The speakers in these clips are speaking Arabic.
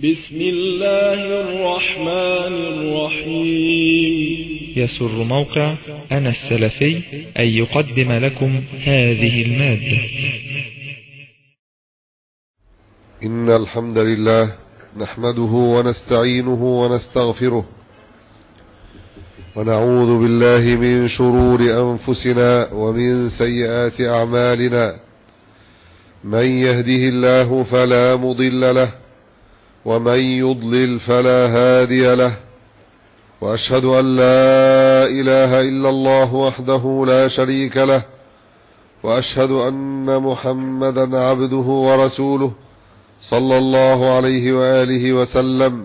بسم الله الرحمن الرحيم. يسر موقع أنا السلفي أن يقدم لكم هذه المادة. إن الحمد لله نحمده ونستعينه ونستغفره ونعوذ بالله من شرور أنفسنا ومن سيئات أعمالنا. من يهده الله فلا مضل له ومن يضلل فلا هادي له، وأشهد أن لا إله إلا الله وحده لا شريك له، وأشهد أن محمدا عبده ورسوله صلى الله عليه وآله وسلم.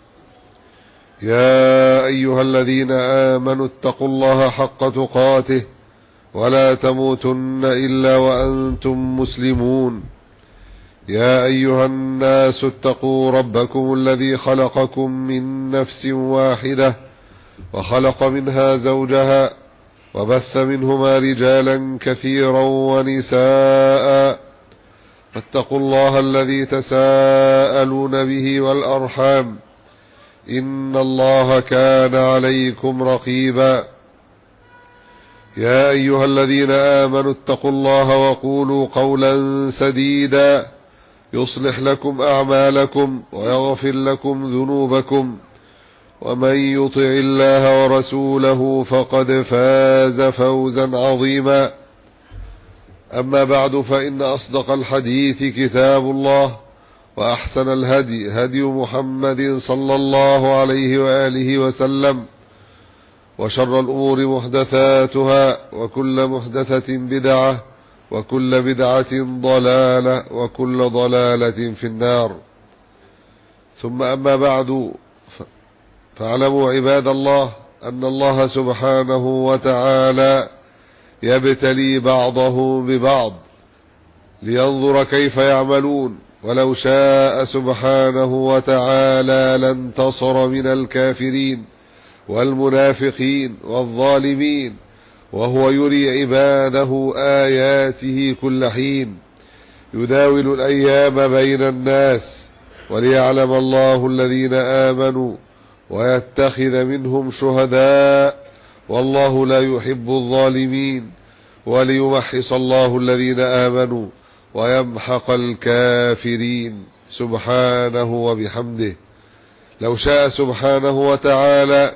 يا أيها الذين آمنوا اتقوا الله حق تقاته ولا تموتن إلا وأنتم مسلمون. يا أيها الناس اتقوا ربكم الذي خلقكم من نفس واحدة وخلق منها زوجها وبث منهما رجالا كثيرا ونساء، فاتقوا الله الذي تساءلون به والأرحام إن الله كان عليكم رقيبا. يا أيها الذين آمنوا اتقوا الله وقولوا قولا سديدا يصلح لكم أعمالكم ويغفر لكم ذنوبكم، ومن يطع الله ورسوله فقد فاز فوزا عظيما. أما بعد، فإن أصدق الحديث كتاب الله، وأحسن الهدي هدي محمد صلى الله عليه وآله وسلم، وشر الأمور محدثاتها، وكل محدثة بدعة، وكل بدعة ضلالة، وكل ضلالة في النار. ثم أما بعد، فاعلموا عباد الله أن الله سبحانه وتعالى يبتلي بعضه ببعض لينظر كيف يعملون، ولو شاء سبحانه وتعالى لانتصر من الكافرين والمنافقين والظالمين، وهو يري عباده آياته كل حين، يداول الأيام بين الناس، وليعلم الله الذين آمنوا ويتخذ منهم شهداء، والله لا يحب الظالمين، وليمحص الله الذين آمنوا ويمحق الكافرين سبحانه وبحمده. لو شاء سبحانه وتعالى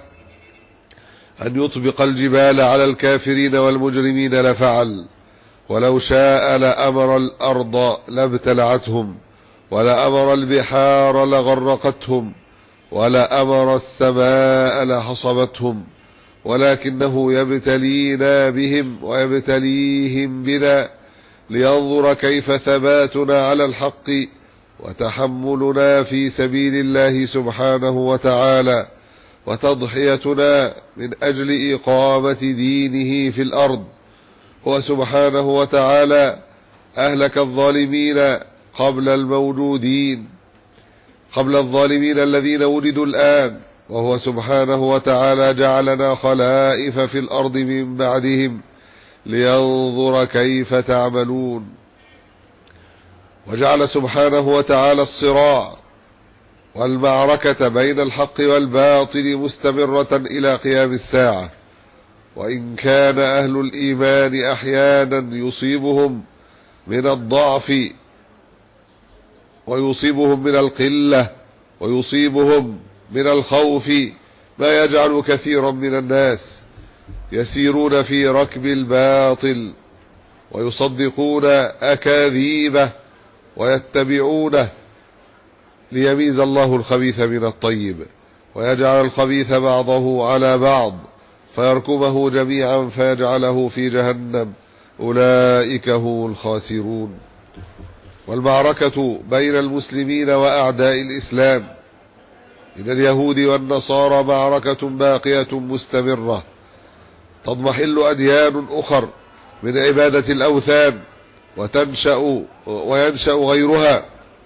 أن يطبق الجبال على الكافرين والمجرمين لفعل، ولو شاء لأمر الأرض لابتلعتهم، ولأمر البحار لغرقتهم، ولأمر السماء لحصبتهم، ولكنه يبتلينا بهم ويبتليهم بنا لينظر كيف ثباتنا على الحق وتحملنا في سبيل الله سبحانه وتعالى، وتضحيتنا من أجل إقامة دينه في الأرض. هو سبحانه وتعالى أهلك الظالمين قبل الموجودين، قبل الظالمين الذين ولدوا الآن، وهو سبحانه وتعالى جعلنا خلائف في الأرض من بعدهم لينظر كيف تعملون. وجعل سبحانه وتعالى الصراع والمعركة بين الحق والباطل مستمرة إلى قيام الساعة، وإن كان أهل الإيمان أحيانا يصيبهم من الضعف ويصيبهم من القلة ويصيبهم من الخوف ما يجعل كثيرا من الناس يسيرون في ركب الباطل ويصدقون أكاذيبه ويتبعونه، ليميز الله الخبيث من الطيب، ويجعل الخبيث بعضه على بعض فيركمه جميعا فيجعله في جهنم، أولئك هم الخاسرون. والمعركة بين المسلمين وأعداء الإسلام من اليهود والنصارى معركة باقية مستمرة، تضمحل أديان أخر من عبادة الأوثان وينشأ غيرها،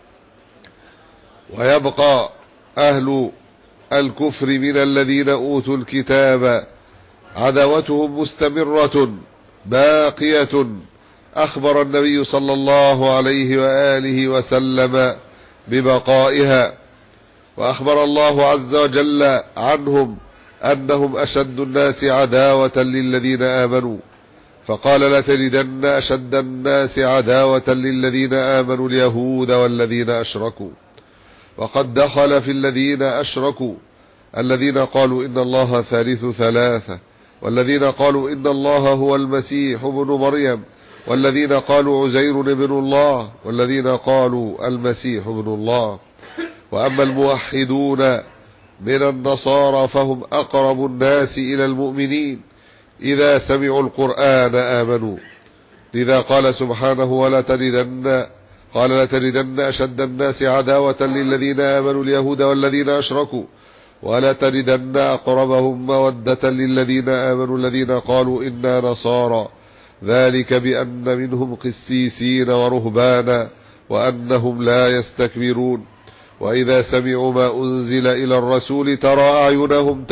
ويبقى أهل الكفر من الذين أوتوا الكتاب عداوتهم مستمرة باقية. أخبر النبي صلى الله عليه وآله وسلم ببقائها، وأخبر الله عز وجل عنهم أنهم أشد الناس عداوة للذين آمنوا، فقال لتجدن أشد الناس عداوة للذين آمنوا اليهود والذين أشركوا. وقد دخل في الذين أشركوا الذين قالوا إن الله ثالث ثلاثة، والذين قالوا إن الله هو المسيح ابن مريم، والذين قالوا عزير ابن الله، والذين قالوا المسيح ابن الله. وأما الموحدون من النصارى فهم أقرب الناس إلى المؤمنين، إذا سمعوا القرآن آمنوا. لذا قال سبحانه لتجدن أشد الناس عداوة للذين آمنوا اليهود والذين أشركوا، ولتجدن أقربهم مودة للذين آمنوا الذين قالوا إنا نصارى، ذلك بأن منهم قسيسين ورهبانا وأنهم لا يستكبرون. وإذا سمعوا ما أنزل إلى الرسول ترى أعينهم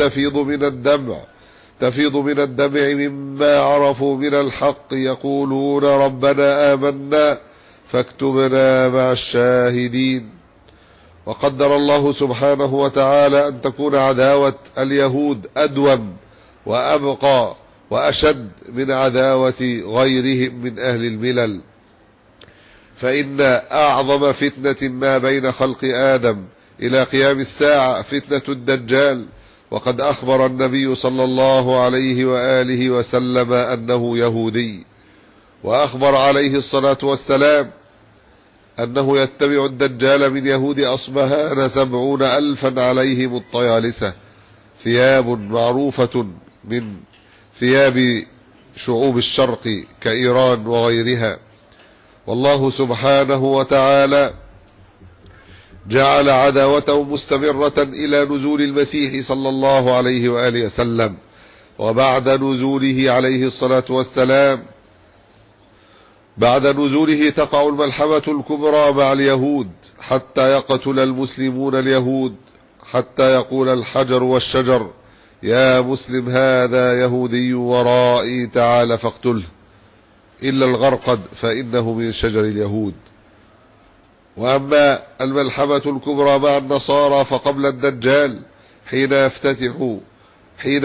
تفيض من الدمع مما عرفوا من الحق، يقولون ربنا آمنا فاكتبنا مع الشاهدين. وقدر الله سبحانه وتعالى أن تكون عداوة اليهود أدوم وأبقى وأشد من عداوة غيرهم من أهل الملل، فإن أعظم فتنة ما بين خلق آدم إلى قيام الساعة فتنة الدجال. وقد أخبر النبي صلى الله عليه وآله وسلم أنه يهودي، وأخبر عليه الصلاة والسلام أنه يتبع الدجال من يهود أصبهان 70,000 عليهم الطيالسة، ثياب معروفة من ثياب شعوب الشرق كإيران وغيرها. والله سبحانه وتعالى جعل عداوته مستمرة إلى نزول المسيح صلى الله عليه وآله وسلم، وبعد نزوله عليه الصلاة والسلام بعد نزوله تقع الملحمة الكبرى مع اليهود حتى يقتل المسلمون اليهود، حتى يقول الحجر والشجر يا مسلم هذا يهودي ورائي تعال فاقتله، إلا الغرقد فإنه من شجر اليهود. وأما الملحمة الكبرى مع النصارى فقبل الدجال حين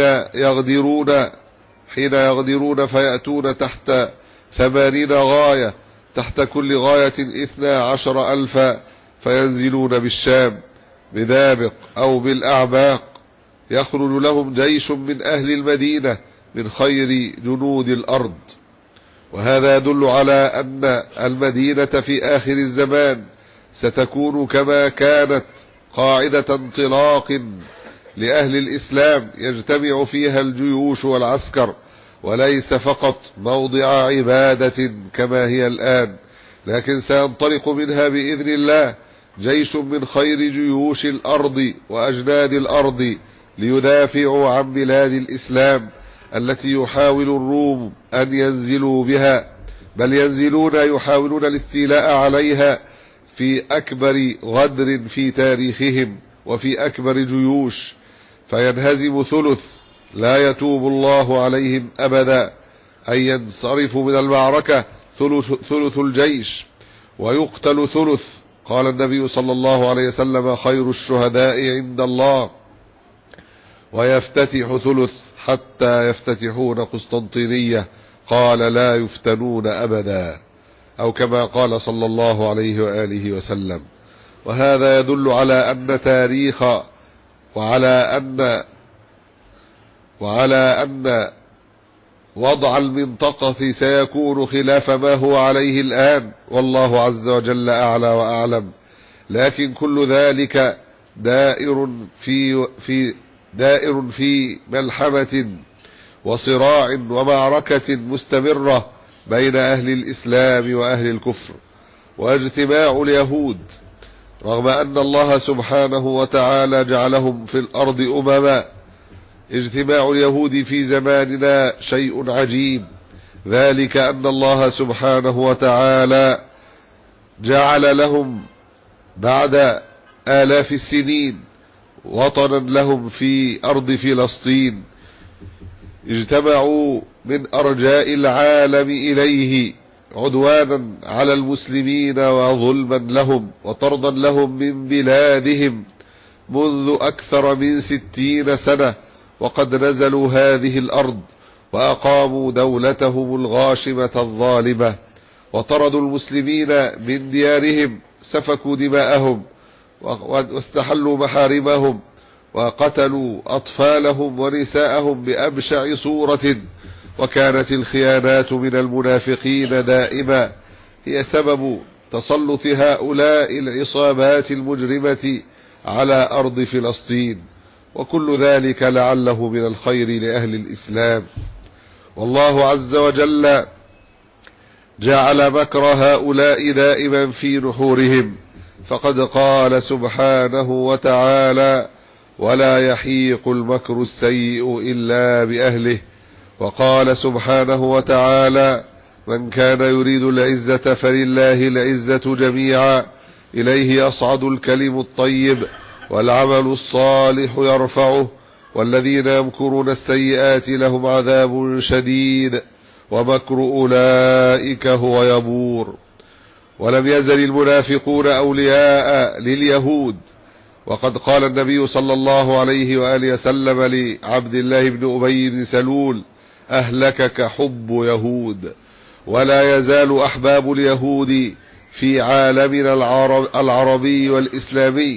يغدرون فيأتون تحت 80 غاية، تحت كل غاية 12,000 فينزلون بالشام بذابق أو بالأعباق، يخرج لهم جيش من أهل المدينة من خير جنود الأرض. وهذا يدل على أن المدينة في آخر الزمان ستكون كما كانت قاعدة انطلاق لأهل الإسلام يجتمع فيها الجيوش والعسكر، وليس فقط موضع عبادة كما هي الآن، لكن سينطلق منها بإذن الله جيش من خير جيوش الأرض وأجناد الأرض ليدافعوا عن بلاد الإسلام التي يحاول الروم أن ينزلوا بها، بل يحاولون الاستيلاء عليها في أكبر غدر في تاريخهم وفي أكبر جيوش، فينهزم ثلث لا يتوب الله عليهم أبدا، أن ينصرفوا من المعركة ثلث الجيش ويقتل ثلث. قال النبي صلى الله عليه وسلم خير الشهداء عند الله، ويفتتح ثلث حتى يفتتحون قسطنطينية، قال لا يفتنون أبدا، أو كما قال صلى الله عليه وآله وسلم. وهذا يدل على أن تاريخ وعلى أن وضع المنطقة سيكون خلاف ما هو عليه الآن، والله عز وجل أعلى وأعلم. لكن كل ذلك دائر في ملحمة وصراع ومعركة مستمرة بين أهل الإسلام وأهل الكفر. واجتماع اليهود رغم أن الله سبحانه وتعالى جعلهم في الأرض أمما، اجتماع اليهود في زماننا شيء عجيب، ذلك أن الله سبحانه وتعالى جعل لهم بعد آلاف السنين وطنا لهم في أرض فلسطين، اجتمعوا من أرجاء العالم إليه عدوانا على المسلمين وظلما لهم وطردا لهم من بلادهم، منذ أكثر من 60 سنة، وقد نزلوا هذه الأرض وأقاموا دولتهم الغاشمة الظالمة، وطردوا المسلمين من ديارهم، سفكوا دماءهم واستحلوا محارمهم، وقتلوا أطفالهم ونساءهم بأبشع صورة. وكانت الخيانات من المنافقين دائما هي سبب تسلط هؤلاء العصابات المجرمة على أرض فلسطين، وكل ذلك لعله من الخير لأهل الإسلام. والله عز وجل جعل مكر هؤلاء دائما في نحورهم، فقد قال سبحانه وتعالى: ولا يحيق المكر السيء إلا بأهله. وقال سبحانه وتعالى: من كان يريد العزة فلله العزة جميعا إليه يصعد الكلم الطيب والعمل الصالح يرفعه والذين يمكرون السيئات لهم عذاب شديد ومكر أولئك هو يبور. ولم يزل المنافقون أولياء لليهود، وقد قال النبي صلى الله عليه وآله وسلم لعبد الله بن أبي بن سلول: أهلكك حب يهود. ولا يزال أحباب اليهود في عالمنا العربي والإسلامي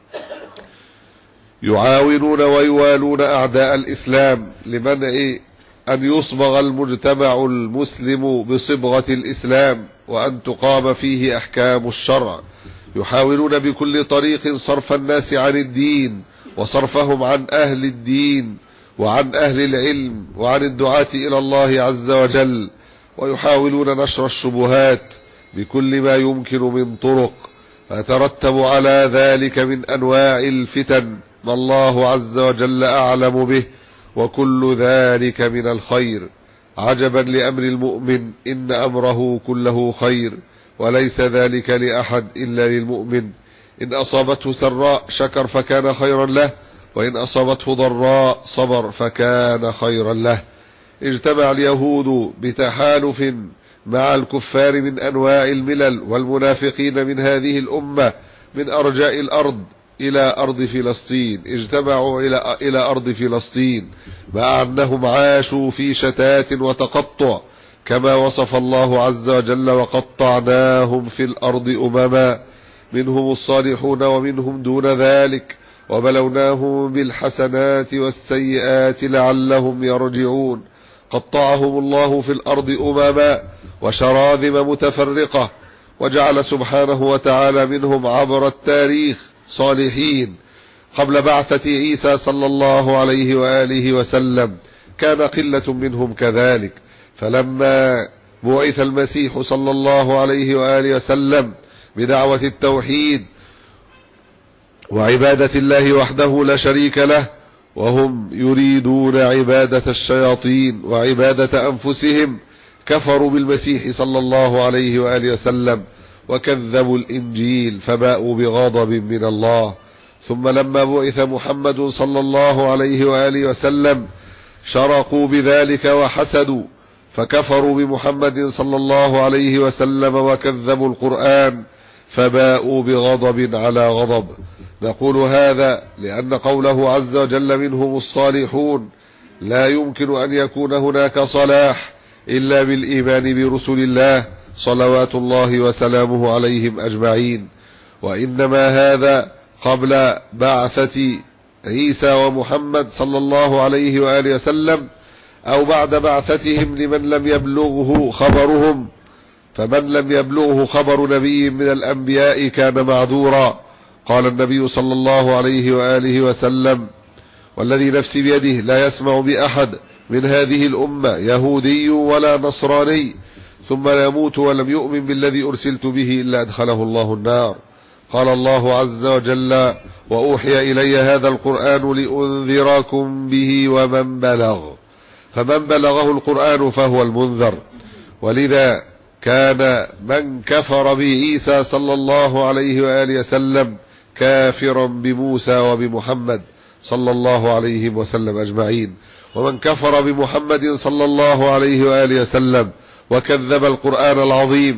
يعاونون ويوالون أعداء الإسلام لمنع أن يصبغ المجتمع المسلم بصبغة الإسلام وأن تقام فيه أحكام الشرع. يحاولون بكل طريق صرف الناس عن الدين وصرفهم عن أهل الدين وعن أهل العلم وعن الدعاة إلى الله عز وجل، ويحاولون نشر الشبهات بكل ما يمكن من طرق، فيترتب على ذلك من أنواع الفتن ما الله عز وجل أعلم به، وكل ذلك من الخير. عجبا لأمر المؤمن، إن أمره كله خير، وليس ذلك لأحد إلا للمؤمن. إن أصابته سراء شكر فكان خيرا له، وإن أصابته ضراء صبر فكان خيرا له. اجتمع اليهود بتحالف مع الكفار من أنواع الملل والمنافقين من هذه الأمة من أرجاء الأرض إلى أرض فلسطين، اجتمعوا إلى أرض فلسطين مع أنهم عاشوا في شتات وتقطع، كما وصف الله عز وجل: وقطعناهم في الأرض أمما منهم الصالحون ومنهم دون ذلك وبلوناهم بالحسنات والسيئات لعلهم يرجعون. قطعهم الله في الأرض أمما وشراذم متفرقة، وجعل سبحانه وتعالى منهم عبر التاريخ صالحين. قبل بعثة عيسى صلى الله عليه وآله وسلم كان قلة منهم كذلك، فلما بعث المسيح صلى الله عليه وآله وسلم بدعوة التوحيد وعبادة الله وحده لا شريك له، وهم يريدون عبادة الشياطين وعبادة أنفسهم، كفروا بالمسيح صلى الله عليه وآله وسلم وكذبوا الإنجيل فباءوا بغضب من الله. ثم لما بعث محمد صلى الله عليه وآله وسلم شرقوا بذلك وحسدوا، فكفروا بمحمد صلى الله عليه وسلم وكذبوا القرآن فباءوا بغضب على غضب. نقول هذا لأن قوله عز وجل: منهم الصالحون، لا يمكن أن يكون هناك صلاح إلا بالإيمان برسل الله صلوات الله وسلامه عليهم أجمعين، وإنما هذا قبل بعثة عيسى ومحمد صلى الله عليه وآله وسلم أو بعد بعثتهم لمن لم يبلغه خبرهم، فمن لم يبلغه خبر نبي من الأنبياء كان معذورا. قال النبي صلى الله عليه وآله وسلم: والذي نفسي بيده لا يسمع بأحد من هذه الأمة يهودي ولا نصراني ثم لا يموت ولم يؤمن بالذي أرسلت به إلا أدخله الله النار. قال الله عز وجل: وأوحي إلي هذا القرآن لأنذركم به ومن بلغ، فمن بلغه القرآن فهو المنذر. ولذا كان من كفر بعيسى صلى الله عليه وآله وسلم كافرا بموسى وبمحمد صلى الله عليه وسلم أجمعين، ومن كفر بمحمد صلى الله عليه وآله وسلم وكذب القرآن العظيم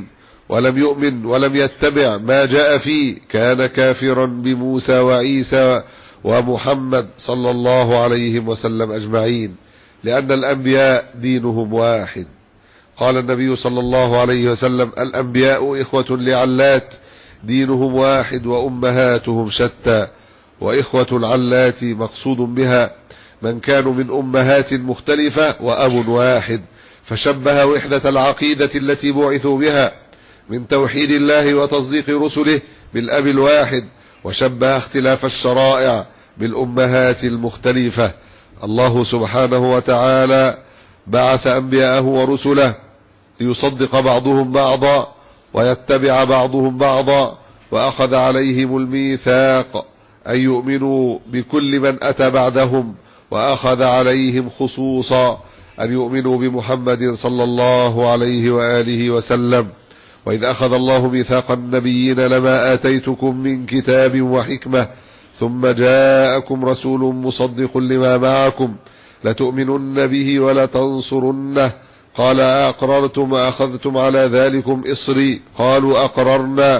ولم يؤمن ولم يتبع ما جاء فيه كان كافرا بموسى وعيسى ومحمد صلى الله عليه وسلم أجمعين، لأن الأنبياء دينهم واحد. قال النبي صلى الله عليه وسلم: الأنبياء إخوة لعلات، دينهم واحد وأمهاتهم شتى. وإخوة العلات مقصود بها من كانوا من أمهات مختلفة وأب واحد، فشبه وحدة العقيدة التي بعثوا بها من توحيد الله وتصديق رسله بالأب الواحد، وشبه اختلاف الشرائع بالأمهات المختلفة. الله سبحانه وتعالى بعث أنبياءه ورسله ليصدق بعضهم بعضا ويتبع بعضهم بعضا، وأخذ عليهم الميثاق أن يؤمنوا بكل من أتى بعدهم، وأخذ عليهم خصوصا أن يؤمنوا بمحمد صلى الله عليه وآله وسلم. وإذ أخذ الله ميثاق النبيين لما آتيتكم من كتاب وحكمة ثم جاءكم رسول مصدق لما معكم لتؤمنن به ولتنصرنه قال أقررتم وأخذتم على ذلكم إصري قالوا أقررنا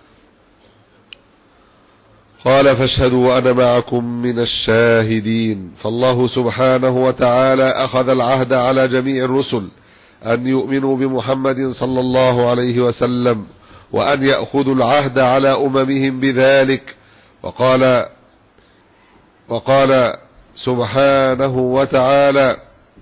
قال فاشهدوا وأنا معكم من الشاهدين. فالله سبحانه وتعالى أخذ العهد على جميع الرسل أن يؤمنوا بمحمد صلى الله عليه وسلم، وأن يأخذوا العهد على أممهم بذلك. وقال سبحانه وتعالى: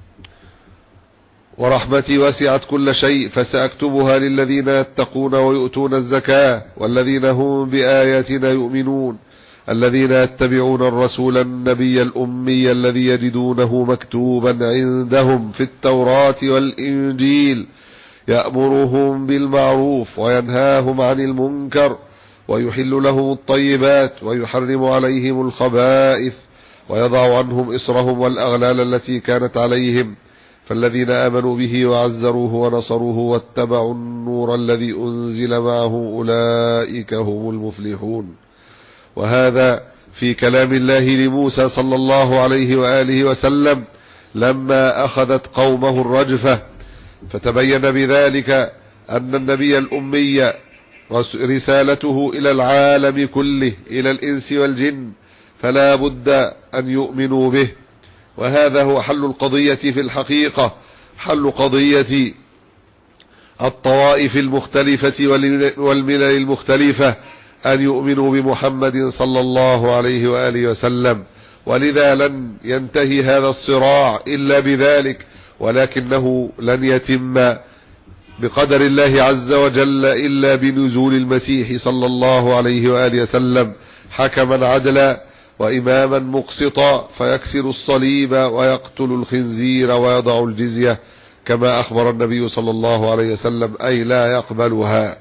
ورحمتي وسعت كل شيء فسأكتبها للذين يتقون ويؤتون الزكاة والذين هم بآياتنا يؤمنون الذين يتبعون الرسول النبي الأمي الذي يجدونه مكتوبا عندهم في التوراة والإنجيل يأمرهم بالمعروف وينهاهم عن المنكر ويحل لهم الطيبات ويحرم عليهم الخبائث ويضع عنهم إصرهم والأغلال التي كانت عليهم. فالذين آمنوا به وعزروه ونصروه واتبعوا النور الذي أنزل معه أولئك هم المفلحون. وهذا في كلام الله لموسى صلى الله عليه وآله وسلم لما أخذت قومه الرجفة، فتبين بذلك أن النبي الأمي رسالته إلى العالم كله إلى الإنس والجن، فلا بد أن يؤمنوا به. وهذا هو حل القضية في الحقيقة، حل قضية الطوائف المختلفة والملل المختلفة، أن يؤمنوا بمحمد صلى الله عليه وآله وسلم. ولذا لن ينتهي هذا الصراع إلا بذلك، ولكنه لن يتم بقدر الله عز وجل إلا بنزول المسيح صلى الله عليه وآله وسلم حكما عدلا وإماما مقسطا فيكسر الصليب ويقتل الخنزير ويضع الجزية كما أخبر النبي صلى الله عليه وسلم، أي لا يقبلها.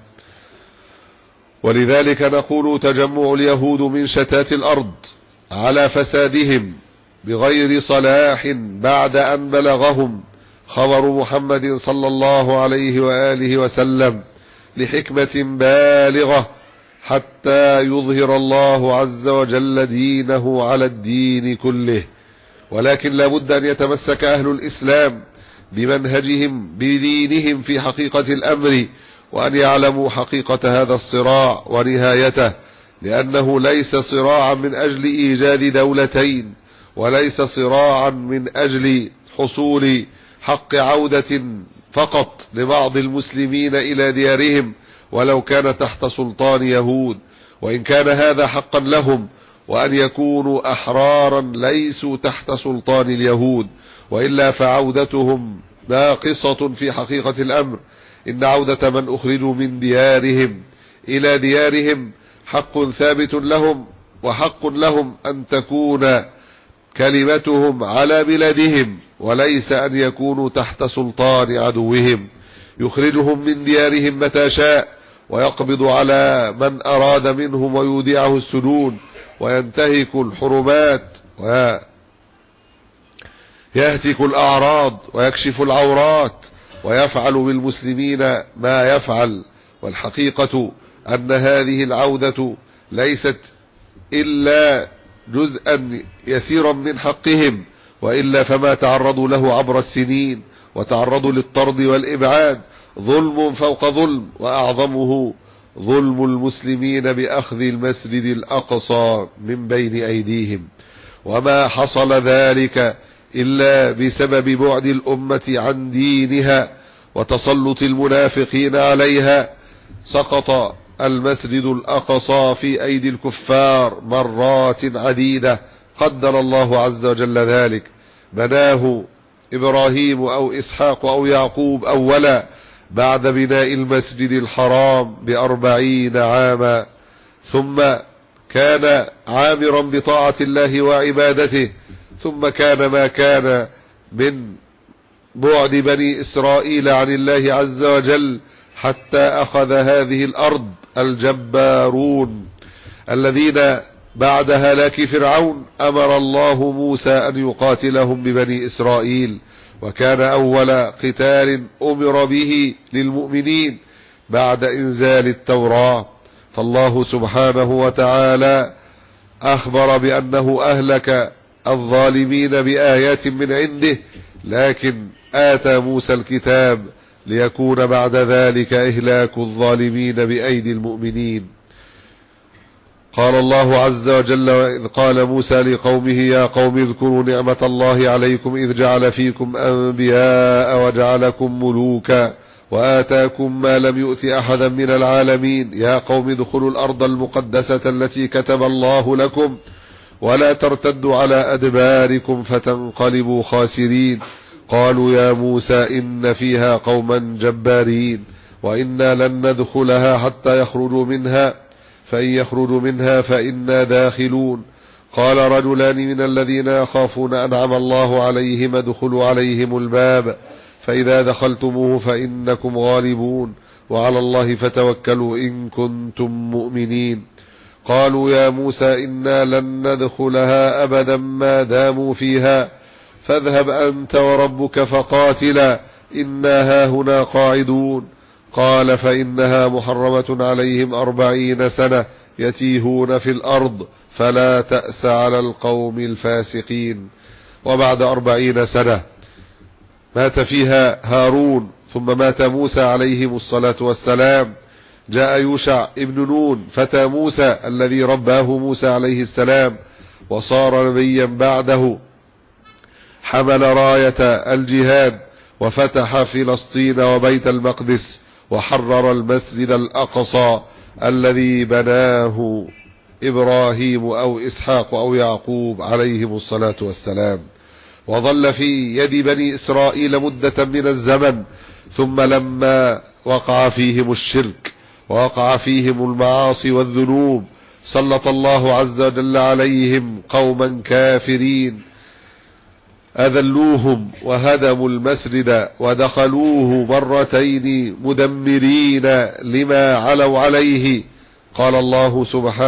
ولذلك نقول: تجمع اليهود من شتات الأرض على فسادهم بغير صلاح بعد أن بلغهم خبر محمد صلى الله عليه وآله وسلم لحكمة بالغة حتى يظهر الله عز وجل دينه على الدين كله. ولكن لا بد أن يتمسك أهل الإسلام بمنهجهم بدينهم في حقيقة الأمر، وأن يعلموا حقيقة هذا الصراع ونهايته، لأنه ليس صراعا من أجل إيجاد دولتين، وليس صراعا من أجل حصول حق عودة فقط لبعض المسلمين إلى ديارهم ولو كان تحت سلطان يهود، وإن كان هذا حقا لهم، وأن يكونوا أحرارا ليسوا تحت سلطان اليهود، وإلا فعودتهم ناقصة في حقيقة الأمر. إن عودة من أخرجوا من ديارهم إلى ديارهم حق ثابت لهم، وحق لهم أن تكون كلمتهم على بلادهم، وليس أن يكونوا تحت سلطان عدوهم يخرجهم من ديارهم متى شاء ويقبض على من أراد منهم ويودعه السجون وينتهك الحرمات ويهتك الأعراض ويكشف العورات ويفعل بالمسلمين ما يفعل. والحقيقة أن هذه العودة ليست إلا جزءا يسيرا من حقهم، وإلا فما تعرضوا له عبر السنين، وتعرضوا للطرد والإبعاد، ظلم فوق ظلم، وأعظمه ظلم المسلمين بأخذ المسجد الأقصى من بين أيديهم، وما حصل ذلك إلا بسبب بعد الأمة عن دينها وتسلط المنافقين عليها. سقط المسجد الأقصى في أيدي الكفار مرات عديدة، قدر الله عز وجل ذلك. بناه إبراهيم أو إسحاق أو يعقوب أولا بعد بناء المسجد الحرام ب40 عاما، ثم كان عامرا بطاعة الله وعبادته، ثم كان ما كان من بعد بني إسرائيل عن الله عز وجل، حتى أخذ هذه الأرض الجبارون الذين بعد هلاك فرعون أمر الله موسى أن يقاتلهم ببني إسرائيل، وكان أول قتال أمر به للمؤمنين بعد إنزال التوراة. فالله سبحانه وتعالى أخبر بأنه أهلك الظالمين بآيات من عنده، لكن آتى موسى الكتاب ليكون بعد ذلك إهلاك الظالمين بأيدي المؤمنين. قال الله عز وجل: وإذ قال موسى لقومه يا قوم اذكروا نعمة الله عليكم إذ جعل فيكم أنبياء وجعلكم ملوكا وآتاكم ما لم يؤت أحدا من العالمين يا قوم ادخلوا الأرض المقدسة التي كتب الله لكم ولا ترتدوا على أدباركم فتنقلبوا خاسرين. قالوا يا موسى إن فيها قوما جبارين وإنا لن ندخلها حتى يخرجوا منها فإن يخرجوا منها فإنا داخلون. قال رجلان من الذين يخافون أنعم الله عليهم ادخلوا عليهم الباب فإذا دخلتموه فإنكم غالبون وعلى الله فتوكلوا إن كنتم مؤمنين. قالوا يا موسى إنا لن ندخلها أبدا ما داموا فيها فاذهب أنت وربك فقاتلا إنا هاهنا قاعدون. قال فإنها محرمة عليهم 40 سنة يتيهون في الأرض فلا تأس على القوم الفاسقين. وبعد 40 سنة مات فيها هارون ثم مات موسى عليهم الصلاة والسلام. جاء يوشع ابن نون فتى موسى الذي رباه موسى عليه السلام وصار نبيا بعده، حمل راية الجهاد وفتح فلسطين وبيت المقدس وحرر المسجد الأقصى الذي بناه إبراهيم أو إسحاق أو يعقوب عليهم الصلاة والسلام، وظل في يد بني إسرائيل مدة من الزمن. ثم لما وقع فيهم الشرك ووقع فيهم المعاصي والذنوب سلط الله عز وجل عليهم قوما كافرين أذلوهم وهدموا المسجد ودخلوه مرتين مدمرين لما علوا عليه. قال الله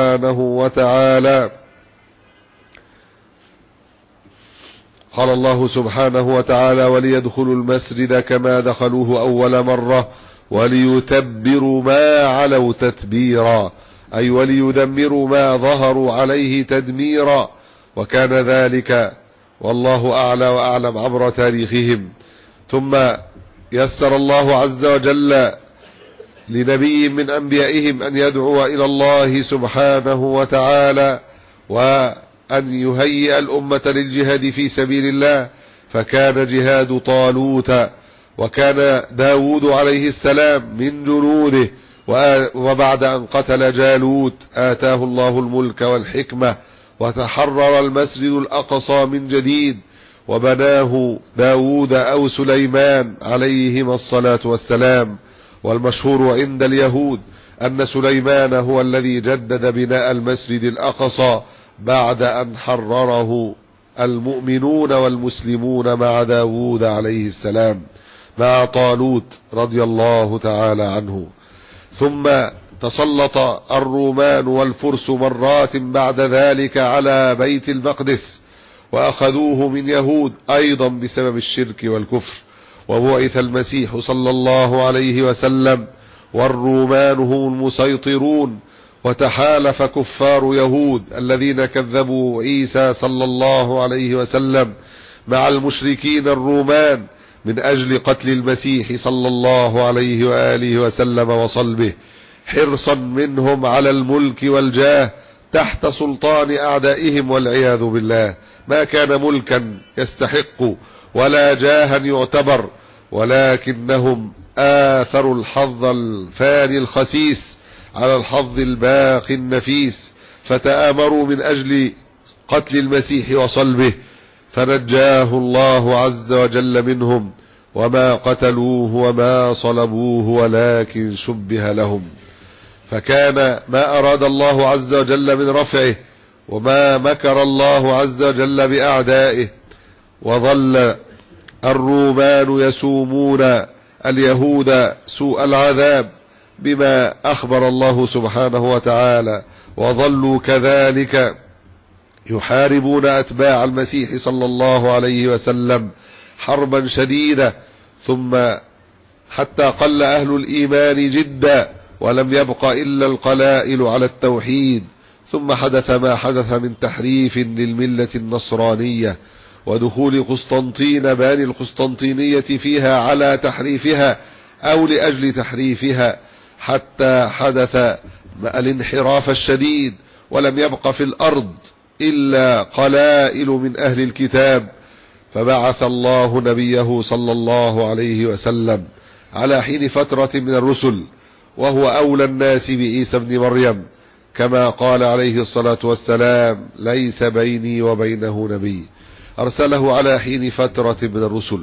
سبحانه وتعالى وليدخلوا المسجد كما دخلوه أول مرة وليتبروا ما علوا تتبيرا، أي وليدمروا ما ظهروا عليه تدميرا. وكان ذلك والله أعلى وأعلم عبر تاريخهم. ثم يسر الله عز وجل لنبي من أنبيائهم أن يدعو إلى الله سبحانه وتعالى وأن يهيئ الأمة للجهاد في سبيل الله، فكان جهاد طالوت. وكان داود عليه السلام من جنوده، وبعد أن قتل جالوت آتاه الله الملك والحكمة وتحرر المسجد الأقصى من جديد وبناه داود أو سليمان عليهما الصلاة والسلام. والمشهور عند اليهود أن سليمان هو الذي جدد بناء المسجد الأقصى بعد أن حرره المؤمنون والمسلمون مع داود عليه السلام مع طالوت رضي الله تعالى عنه. ثم تسلط الرومان والفرس مرات بعد ذلك على بيت المقدس وأخذوه من يهود أيضا بسبب الشرك والكفر. وبعث المسيح صلى الله عليه وسلم والرومان هم المسيطرون، وتحالف كفار يهود الذين كذبوا عيسى صلى الله عليه وسلم مع المشركين الرومان من أجل قتل المسيح صلى الله عليه وآله وسلم وصلبه، حرصا منهم على الملك والجاه تحت سلطان أعدائهم والعياذ بالله. ما كان ملكا يستحق ولا جاها يعتبر، ولكنهم آثروا الحظ الفاني الخسيس على الحظ الباقي النفيس، فتآمروا من أجل قتل المسيح وصلبه، فنجاه الله عز وجل منهم، وما قتلوه وما صلبوه ولكن شبه لهم. فكان ما أراد الله عز وجل من رفعه، وما مكر الله عز وجل بأعدائه. وظل الرومان يسومون اليهود سوء العذاب بما أخبر الله سبحانه وتعالى، وظلوا كذلك يحاربون أتباع المسيح صلى الله عليه وسلم حربا شديدة، ثم حتى قل أهل الإيمان جدا، ولم يبق إلا القلائل على التوحيد. ثم حدث ما حدث من تحريف للملة النصرانية، ودخول قسطنطين باني القسطنطينية فيها على تحريفها أو لأجل تحريفها، حتى حدث الانحراف الشديد، ولم يبق في الأرض إلا قلائل من أهل الكتاب. فبعث الله نبيه صلى الله عليه وسلم على حين فترة من الرسل، وهو أولى الناس بعيسى ابن مريم، كما قال عليه الصلاة والسلام: ليس بيني وبينه نبي. أرسله على حين فترة من الرسل،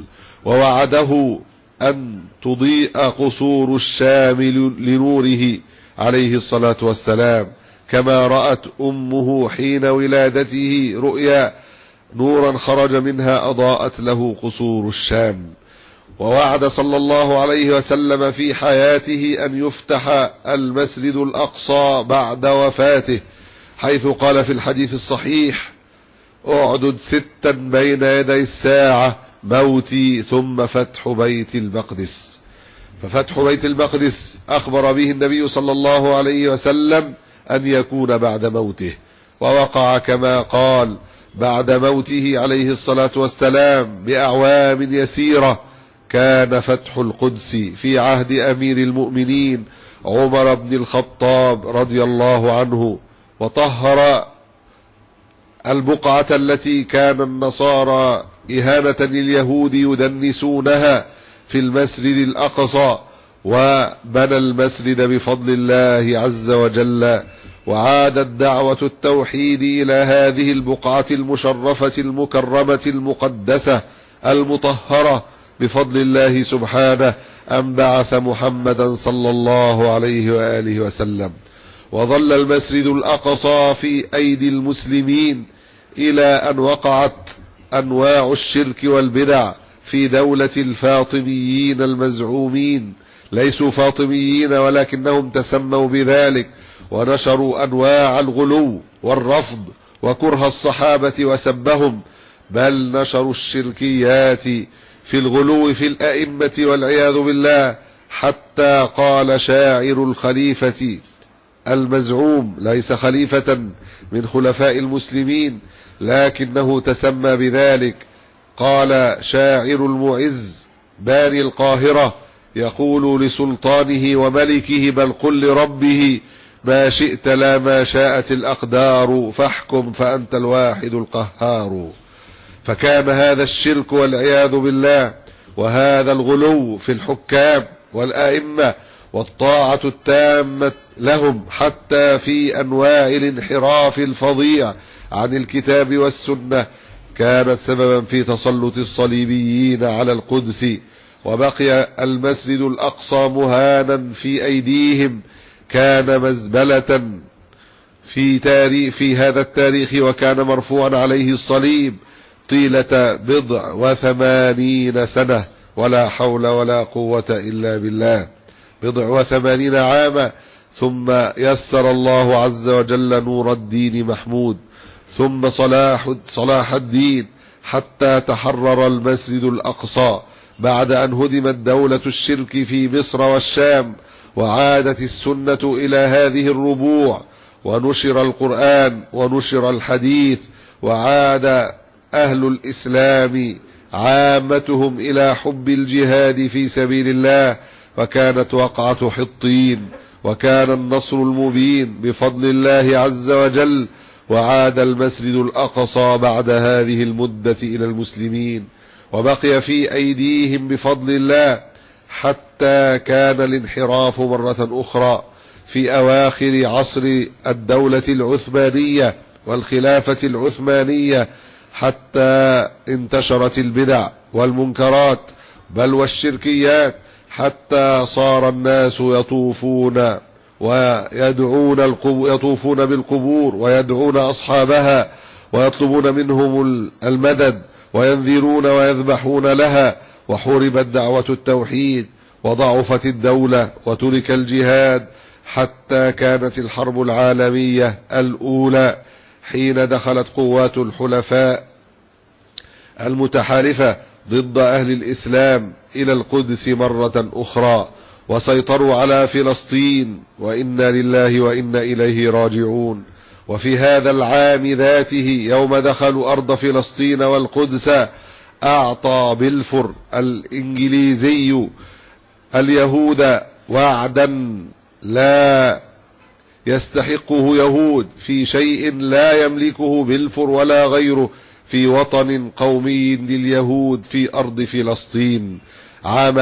ووعده أن تضيء قصور الشام لنوره عليه الصلاة والسلام، كما رأت أمه حين ولادته رؤيا نورا خرج منها أضاءت له قصور الشام. ووعد صلى الله عليه وسلم في حياته أن يفتح المسجد الأقصى بعد وفاته، حيث قال في الحديث الصحيح: اعدد 6 بين يدي الساعة، موتي ثم فتح بيت المقدس. ففتح بيت المقدس أخبر به النبي صلى الله عليه وسلم أن يكون بعد موته، ووقع كما قال بعد موته عليه الصلاة والسلام بأعوام يسيرة. كان فتح القدس في عهد أمير المؤمنين عمر بن الخطاب رضي الله عنه، وطهر البقعة التي كان النصارى إهانة لليهود يدنسونها في المسجد الأقصى، وبنى المسجد بفضل الله عز وجل. وعادت دعوة التوحيد إلى هذه البقعة المشرفة المكرمة المقدسة المطهرة بفضل الله سبحانه، أن بعث محمدا صلى الله عليه وآله وسلم. وظل المسجد الأقصى في أيدي المسلمين إلى أن وقعت أنواع الشرك والبدع في دولة الفاطميين المزعومين. ليسوا فاطميين ولكنهم تسموا بذلك، ونشروا أنواع الغلو والرفض وكره الصحابة وسبهم، بل نشروا الشركيات في الغلو في الأئمة والعياذ بالله، حتى قال شاعر الخليفة المزعوم، ليس خليفة من خلفاء المسلمين لكنه تسمى بذلك، قال شاعر المعز باني القاهرة يقول لسلطانه وملكه: بل قل لربه ما شئت لا ما شاءت الأقدار، فاحكم فأنت الواحد القهار. فكان هذا الشرك والعياذ بالله، وهذا الغلو في الحكام والآئمة والطاعة التامة لهم، حتى في أنواع الانحراف الفظيع عن الكتاب والسنة، كانت سببا في تسلط الصليبيين على القدس، وبقي المسجد الأقصى مهانا في أيديهم. كان مزبلة في هذا التاريخ، وكان مرفوعا عليه الصليب طيلة 80 سنة، ولا حول ولا قوة إلا بالله، 80 عاما. ثم يسر الله عز وجل نور الدين محمود، ثم صلاح الدين، حتى تحرر المسجد الأقصى بعد أن هدمت دولة الشرك في مصر والشام، وعادت السنة إلى هذه الربوع، ونشر القرآن ونشر الحديث، وعاد أهل الإسلام عامتهم إلى حب الجهاد في سبيل الله، وكانت وقعة حطين، وكان النصر المبين بفضل الله عز وجل، وعاد المسجد الأقصى بعد هذه المدة إلى المسلمين، وبقي في أيديهم بفضل الله، حتى كان الانحراف مرة أخرى في أواخر عصر الدولة العثمانية والخلافة العثمانية، حتى انتشرت البدع والمنكرات بل والشركيات، حتى صار الناس يطوفون بالقبور ويدعون أصحابها ويطلبون منهم المدد وينذرون ويذبحون لها، وحوربت دعوة التوحيد وضعفت الدولة وترك الجهاد، حتى كانت الحرب العالمية الأولى حين دخلت قوات الحلفاء المتحالفة ضد أهل الإسلام إلى القدس مرة أخرى، وسيطروا على فلسطين، وإنا لله وإنا إليه راجعون. وفي هذا العام ذاته يوم دخلوا أرض فلسطين والقدس، أعطى بلفور الإنجليزي اليهود وعدا لا يستحقه يهود في شيء لا يملكه بلفور ولا غيره في وطن قومي لليهود في أرض فلسطين عام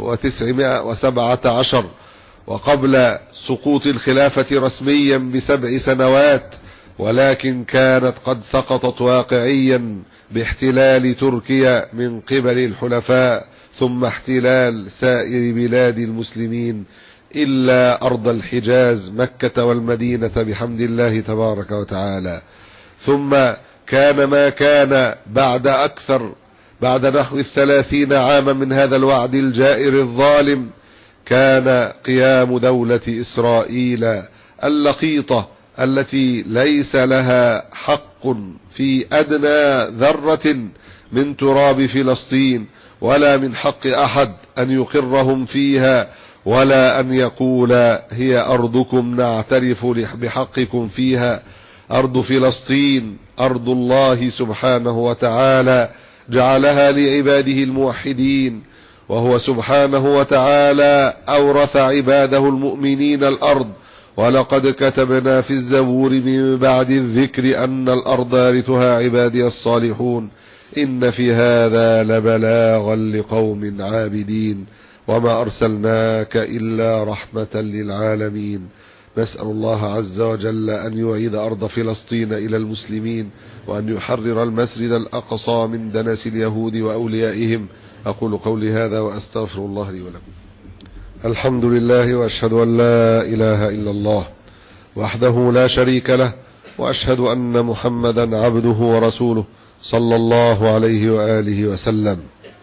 1917، وقبل سقوط الخلافة رسميا ب7 سنوات، ولكن كانت قد سقطت واقعيا باحتلال تركيا من قبل الحلفاء، ثم احتلال سائر بلاد المسلمين إلا أرض الحجاز مكة والمدينة بحمد الله تبارك وتعالى. ثم كان ما كان بعد نحو 30 عاما من هذا الوعد الجائر الظالم، كان قيام دولة إسرائيل اللقيطة التي ليس لها حق في أدنى ذرة من تراب فلسطين، ولا من حق أحد أن يقرهم فيها، ولا أن يقول هي أرضكم نعترف بحقكم فيها. أرض فلسطين أرض الله سبحانه وتعالى، جعلها لعباده الموحدين، وهو سبحانه وتعالى أورث عباده المؤمنين الأرض، ولقد كتبنا في الزبور من بعد الذكر أن الأرض يرثها عبادي الصالحون، إن في هذا لبلاغا لقوم عابدين، وما أرسلناك إلا رحمة للعالمين. نسأل الله عز وجل أن يعيد أرض فلسطين إلى المسلمين، وأن يحرر المسجد الأقصى من دنس اليهود وأوليائهم. أقول قولي هذا وأستغفر الله لي ولكم. الحمد لله، وأشهد أن لا إله إلا الله وحده لا شريك له، وأشهد أن محمدا عبده ورسوله صلى الله عليه وآله وسلم.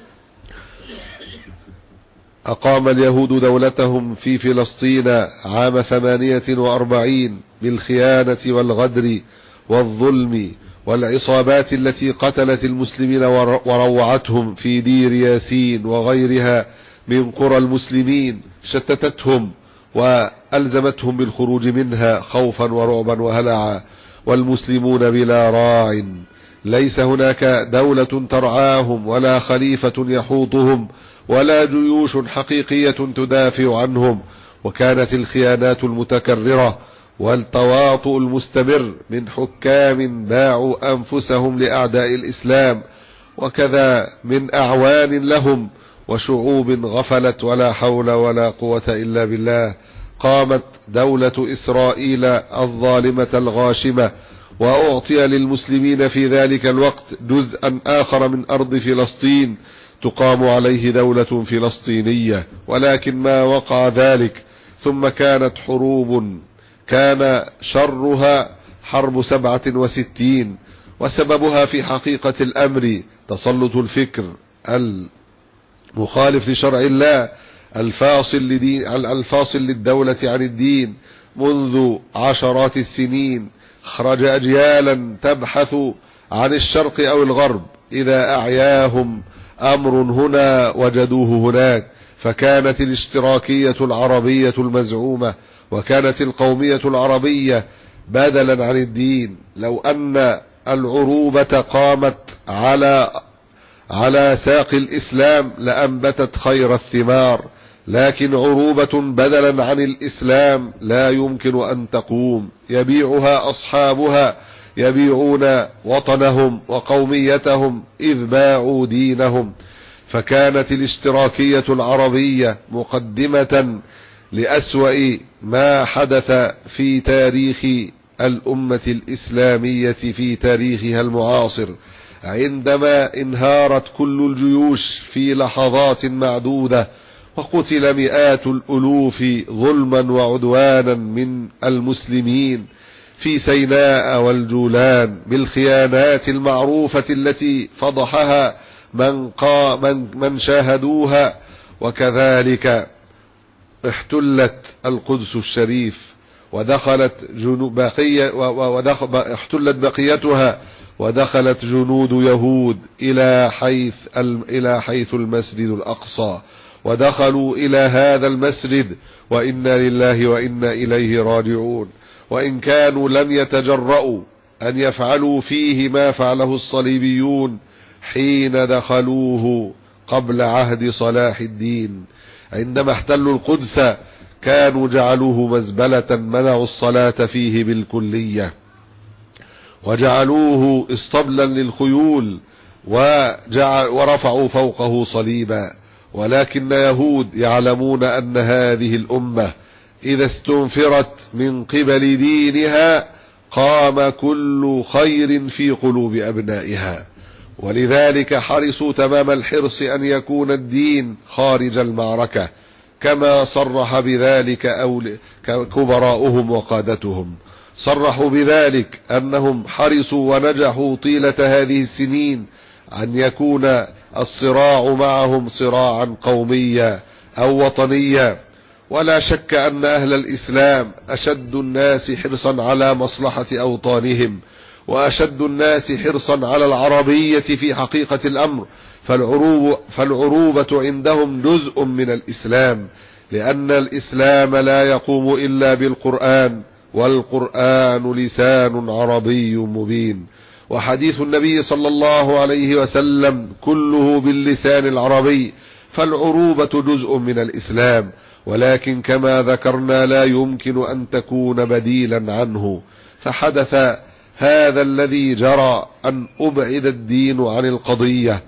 أقام اليهود دولتهم في فلسطين عام 48 بالخيانة والغدر والظلم والعصابات التي قتلت المسلمين وروعتهم في دير ياسين وغيرها من قرى المسلمين، شتتتهم وألزمتهم بالخروج منها خوفا ورعبا وهلعا، والمسلمون بلا راع، ليس هناك دولة ترعاهم ولا خليفة يحوطهم ولا جيوش حقيقية تدافع عنهم. وكانت الخيانات المتكررة والتواطؤ المستمر من حكام باعوا أنفسهم لأعداء الإسلام، وكذا من أعوان لهم، وشعوب غفلت ولا حول ولا قوة إلا بالله. قامت دولة إسرائيل الظالمة الغاشمة، وأعطي للمسلمين في ذلك الوقت جزءا آخر من أرض فلسطين تقام عليه دولة فلسطينية، ولكن ما وقع ذلك. ثم كانت حروب كان شرها حرب 67، وسببها في حقيقة الأمر تسلط الفكر المخالف لشرع الله الفاصل للدولة عن الدين منذ عشرات السنين. خرج أجيالا تبحث عن الشرق أو الغرب، إذا أعياهم أمر هنا وجدوه هناك. فكانت الاشتراكية العربية المزعومة وكانت القومية العربية بدلا عن الدين. لو أن العروبة قامت على ساق الإسلام لأنبتت خير الثمار، لكن عروبة بدلا عن الإسلام لا يمكن أن تقوم، يبيعها أصحابها، يبيعون وطنهم وقوميتهم إذ باعوا دينهم. فكانت الاشتراكية العربية مقدمة لأسوأ ما حدث في تاريخ الأمة الإسلامية في تاريخها المعاصر، عندما انهارت كل الجيوش في لحظات معدودة، وقتل مئات الألوف ظلما وعدوانا من المسلمين في سيناء والجولان بالخيانات المعروفة التي فضحها من شاهدوها. وكذلك احتلت القدس الشريف ودخلت احتلت بقيتها، ودخلت جنود يهود إلى حيث المسجد الأقصى، ودخلوا إلى هذا المسجد، وإنا لله وإنا إليه راجعون. وإن كانوا لم يتجرؤوا أن يفعلوا فيه ما فعله الصليبيون حين دخلوه قبل عهد صلاح الدين، عندما احتلوا القدس كانوا جعلوه مزبلة، منعوا الصلاة فيه بالكلية، وجعلوه اسطبلا للخيول، ورفعوا فوقه صليبا. ولكن يهود يعلمون أن هذه الأمة إذا استنفرت من قبل دينها قام كل خير في قلوب أبنائها، ولذلك حرصوا تمام الحرص أن يكون الدين خارج المعركة، كما صرح بذلك كبراؤهم وقادتهم. صرحوا بذلك أنهم حرصوا ونجحوا طيلة هذه السنين أن يكون الصراع معهم صراعا قوميا أو وطنيا. ولا شك أن أهل الإسلام أشد الناس حرصا على مصلحة أوطانهم، وأشد الناس حرصا على العربية في حقيقة الأمر، فالعروبة عندهم جزء من الإسلام، لأن الإسلام لا يقوم إلا بالقرآن، والقرآن لسان عربي مبين، وحديث النبي صلى الله عليه وسلم كله باللسان العربي، فالعروبة جزء من الإسلام، ولكن كما ذكرنا لا يمكن أن تكون بديلا عنه. فحدث هذا الذي جرى، أن أبعد الدين عن القضية،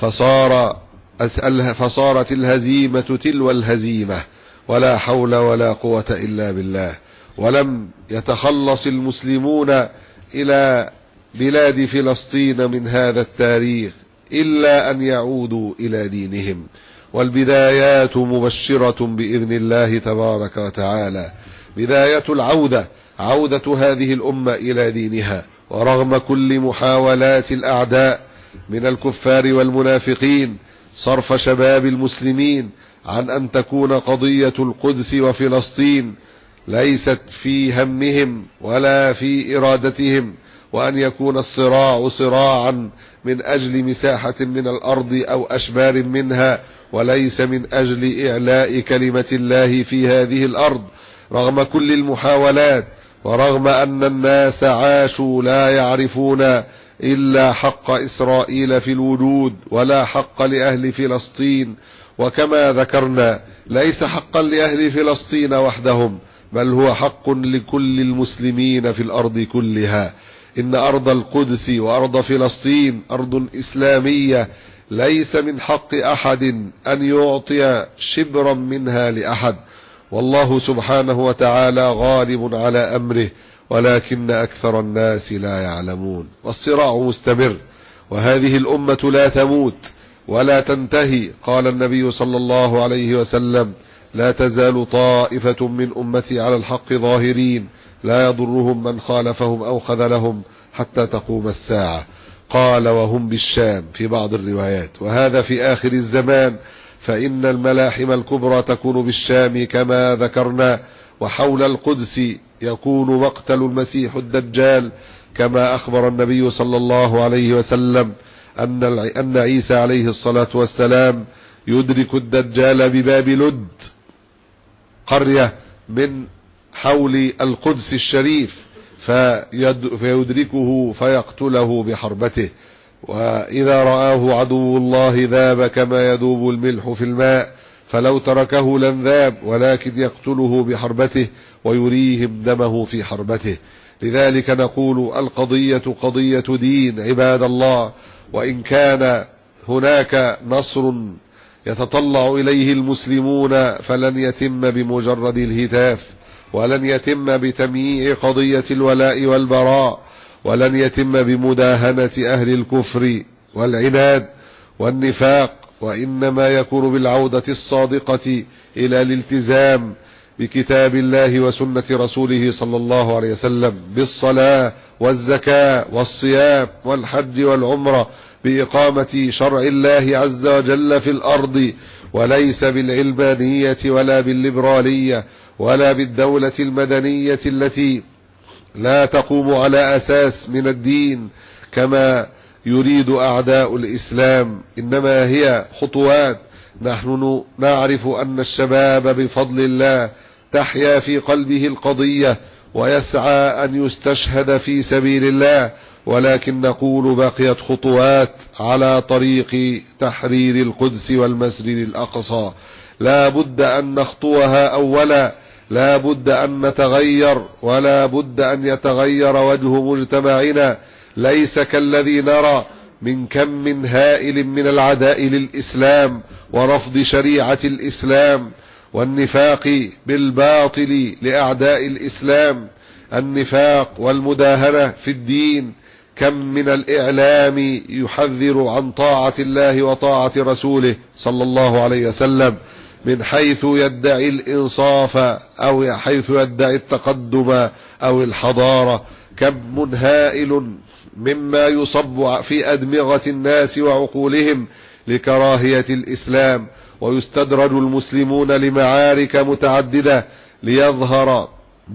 فصارت الهزيمة تلو الهزيمة، ولا حول ولا قوة إلا بالله. ولم يتخلص المسلمون إلى بلاد فلسطين من هذا التاريخ إلا أن يعودوا إلى دينهم، والبدايات مبشرة بإذن الله تبارك وتعالى. بداية العودة عودة هذه الأمة إلى دينها، ورغم كل محاولات الأعداء من الكفار والمنافقين صرف شباب المسلمين عن أن تكون قضية القدس وفلسطين ليست في همهم ولا في إرادتهم، وأن يكون الصراع صراعا من أجل مساحة من الأرض أو أشبار منها، وليس من أجل إعلاء كلمة الله في هذه الأرض. رغم كل المحاولات، ورغم أن الناس عاشوا لا يعرفون إلا حق إسرائيل في الوجود ولا حق لأهل فلسطين، وكما ذكرنا ليس حقا لأهل فلسطين وحدهم، بل هو حق لكل المسلمين في الأرض كلها. إن أرض القدس وأرض فلسطين أرض إسلامية، ليس من حق أحد أن يعطي شبرا منها لأحد، والله سبحانه وتعالى غالب على أمره، ولكن أكثر الناس لا يعلمون. والصراع مستمر، وهذه الأمة لا تموت ولا تنتهي. قال النبي صلى الله عليه وسلم: لا تزال طائفة من أمتي على الحق ظاهرين، لا يضرهم من خالفهم أو خذلهم حتى تقوم الساعة. قال: وهم بالشام في بعض الروايات، وهذا في آخر الزمان، فإن الملاحم الكبرى تكون بالشام كما ذكرنا، وحول القدس يكون مقتل المسيح الدجال، كما أخبر النبي صلى الله عليه وسلم أن عيسى عليه الصلاة والسلام يدرك الدجال بباب لد، قرية من حول القدس الشريف، فيدركه فيقتله بحربته. وإذا رآه عدو الله ذاب كما يذوب الملح في الماء، فلو تركه لانذاب، ولكن يقتله بحربته ويريهم دمه في حربته. لذلك نقول القضية قضية دين عباد الله، وإن كان هناك نصر يتطلع إليه المسلمون فلن يتم بمجرد الهتاف، ولن يتم بتمييع قضية الولاء والبراء، ولن يتم بمداهنة أهل الكفر والعناد والنفاق، وإنما يكون بالعودة الصادقة إلى الالتزام بكتاب الله وسنة رسوله صلى الله عليه وسلم، بالصلاة والزكاة والصيام والحج والعمرة، بإقامة شرع الله عز وجل في الأرض، وليس بالعلمانية ولا بالليبرالية ولا بالدولة المدنية التي لا تقوم على أساس من الدين كما يريد أعداء الإسلام، إنما هي خطوات. نحن نعرف أن الشباب بفضل الله تحيا في قلبه القضية ويسعى أن يستشهد في سبيل الله، ولكن نقول بقيت خطوات على طريق تحرير القدس والمسجد الأقصى، لا بد أن نخطوها أولا، لا بد أن نتغير، ولا بد أن يتغير وجه مجتمعنا، ليس كالذي نرى من كم من هائل من العداء للإسلام ورفض شريعة الإسلام والنفاق بالباطل لأعداء الإسلام، النفاق والمداهنة في الدين. كم من الإعلام يحذر عن طاعة الله وطاعة رسوله صلى الله عليه وسلم، من حيث يدعي الإنصاف أو حيث يدعي التقدم أو الحضارة. كم هائل مما يصب في أدمغة الناس وعقولهم لكراهية الإسلام، ويستدرج المسلمون لمعارك متعددة ليظهر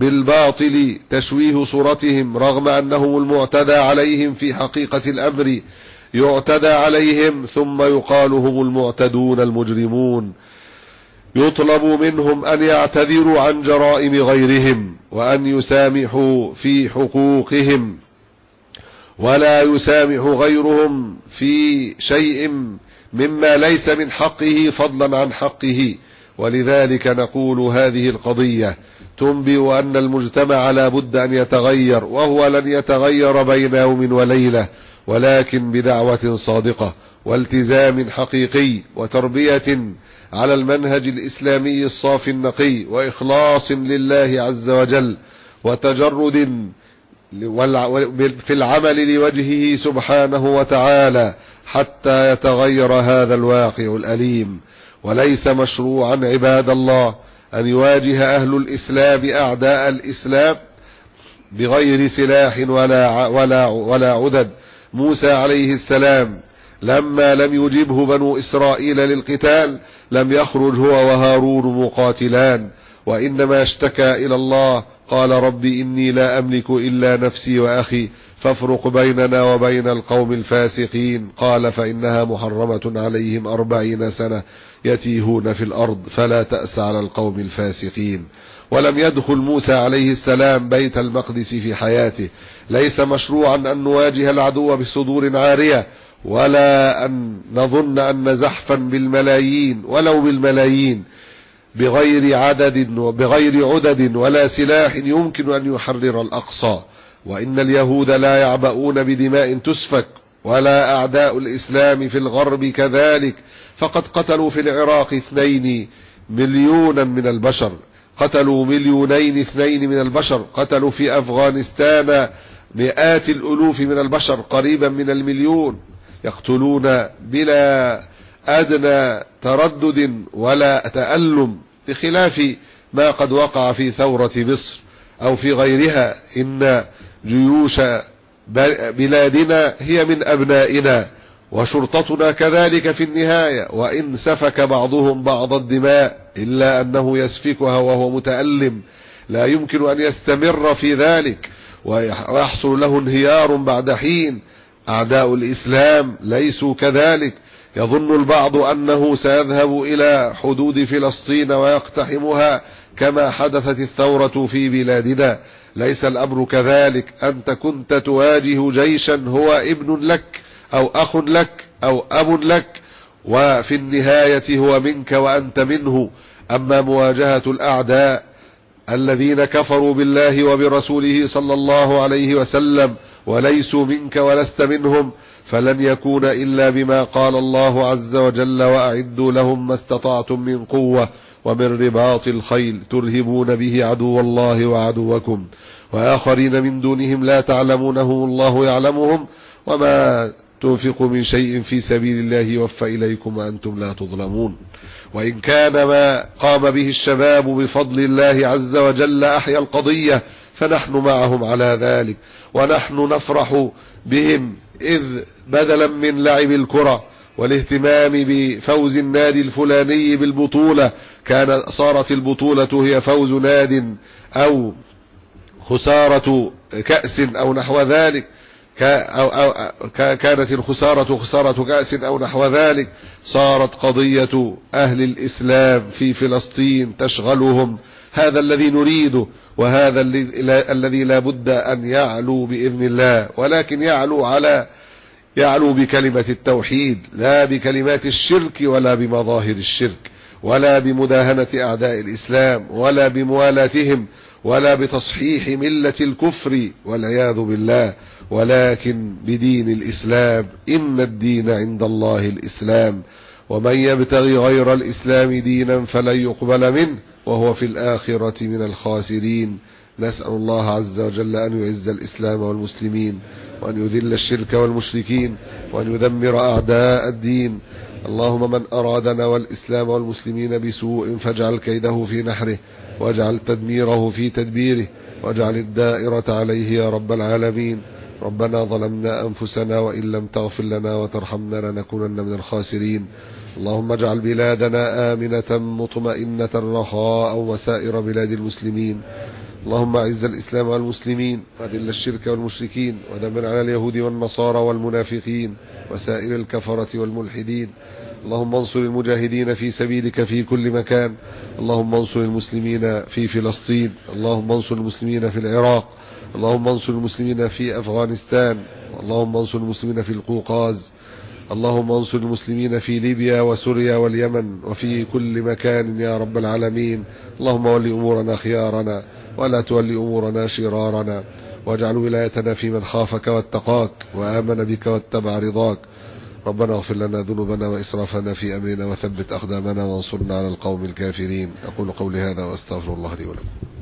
بالباطل تشويه صورتهم، رغم أنهم المعتدى عليهم في حقيقة الأمر، يعتدى عليهم ثم يقال هم المعتدون المجرمون. يطلب منهم أن يعتذروا عن جرائم غيرهم وأن يسامحوا في حقوقهم، ولا يسامح غيرهم في شيء مما ليس من حقه فضلا عن حقه. ولذلك نقول هذه القضية تنبئ أن المجتمع لا بد أن يتغير، وهو لن يتغير بين يوم وليلة، ولكن بدعوة صادقة والتزام حقيقي وتربية على المنهج الإسلامي الصافي النقي، وإخلاص لله عز وجل، وتجرد في العمل لوجهه سبحانه وتعالى، حتى يتغير هذا الواقع الأليم. وليس مشروعا عباد الله أن يواجه أهل الإسلام أعداء الإسلام بغير سلاح ولا عدد. موسى عليه السلام لما لم يجبه بنو إسرائيل للقتال لم يخرج هو وهارون مقاتلان، وإنما اشتكى إلى الله، قال رب إني لا أملك إلا نفسي وأخي فافرق بيننا وبين القوم الفاسقين. قال فإنها محرمة عليهم 40 سنة يتيهون في الأرض فلا تأس على القوم الفاسقين. ولم يدخل موسى عليه السلام بيت المقدس في حياته. ليس مشروعا أن نواجه العدو بصدور عارية، ولا أن نظن أن زحفا بالملايين ولو بالملايين بغير عدد ولا سلاح يمكن أن يحرر الأقصى. وإن اليهود لا يعبؤون بدماء تسفك، ولا أعداء الإسلام في الغرب كذلك، فقد قتلوا في العراق 2 مليونا من البشر، قتلوا 2 من البشر، قتلوا في أفغانستان مئات الألوف من البشر، قريبا من 1,000,000، يقتلون بلا أدنى تردد ولا تألم، بخلاف ما قد وقع في ثورة مصر أو في غيرها. إن جيوش بلادنا هي من أبنائنا، وشرطتنا كذلك في النهاية، وإن سفك بعضهم بعض الدماء إلا أنه يسفكها وهو متألم، لا يمكن أن يستمر في ذلك ويحصل له انهيار بعد حين. أعداء الإسلام ليسوا كذلك. يظن البعض أنه سيذهب إلى حدود فلسطين ويقتحمها كما حدثت الثورة في بلادنا. ليس الأمر كذلك. أنت كنت تواجه جيشا هو ابن لك أو أخ لك أو أب لك، وفي النهاية هو منك وأنت منه. أما مواجهة الأعداء الذين كفروا بالله وبرسوله صلى الله عليه وسلم وليسوا منك ولست منهم، فلن يكون إلا بما قال الله عز وجل: وأعدوا لهم ما استطعتم من قوة ومن رباط الخيل ترهبون به عدو الله وعدوكم وآخرين من دونهم لا تعلمونهم الله يعلمهم وما تنفقوا من شيء في سبيل الله يوفى إليكم وأنتم لا تظلمون. وإن كان ما قام به الشباب بفضل الله عز وجل أحيا القضية فنحن معهم على ذلك، ونحن نفرح بهم، إذ بدلا من لعب الكرة والاهتمام بفوز النادي الفلاني بالبطولة صارت البطولة هي فوز ناد أو خسارة كأس أو نحو ذلك، كانت الخسارة خسارة كأس أو نحو ذلك. صارت قضية أهل الإسلام في فلسطين تشغلهم. هذا الذي نريده، وهذا الذي لا بد أن يعلو بإذن الله، ولكن يعلو بكلمة التوحيد، لا بكلمات الشرك ولا بمظاهر الشرك ولا بمداهنة أعداء الإسلام ولا بموالاتهم ولا بتصحيح ملة الكفر والعياذ بالله، ولكن بدين الإسلام. إن الدين عند الله الإسلام، ومن يبتغي غير الإسلام دينا فلن يقبل منه وهو في الآخرة من الخاسرين. نسأل الله عز وجل أن يعز الإسلام والمسلمين، وأن يذل الشرك والمشركين، وأن يدمر أعداء الدين. اللهم من أرادنا والإسلام والمسلمين بسوء فاجعل كيده في نحره، واجعل تدميره في تدبيره، واجعل الدائرة عليه يا رب العالمين. ربنا ظلمنا أنفسنا وإن لم تغفر لنا وترحمنا لنكونن من الخاسرين. اللهم اجعل بلادنا آمنة مطمئنة رخاء وسائر بلاد المسلمين. اللهم اعز الإسلام والمسلمين، وأذل الشرك والمشركين، ودمر على اليهود والنصارى والمنافقين وسائر الكفرة والملحدين. اللهم انصر المجاهدين في سبيلك في كل مكان. اللهم انصر المسلمين في فلسطين، اللهم انصر المسلمين في العراق، اللهم انصر المسلمين في أفغانستان، اللهم انصر المسلمين في القوقاز، اللهم انصر المسلمين في ليبيا وسوريا واليمن وفي كل مكان يا رب العالمين. اللهم ول أمورنا خيارنا ولا تولي أمورنا شرارنا، واجعل ولايتنا في من خافك واتقاك وآمن بك واتبع رضاك. ربنا اغفر لنا ذنوبنا وإسرافنا في أمرنا وثبت أقدامنا وانصرنا على القوم الكافرين. أقول قولي هذا وأستغفر الله لي ولكم.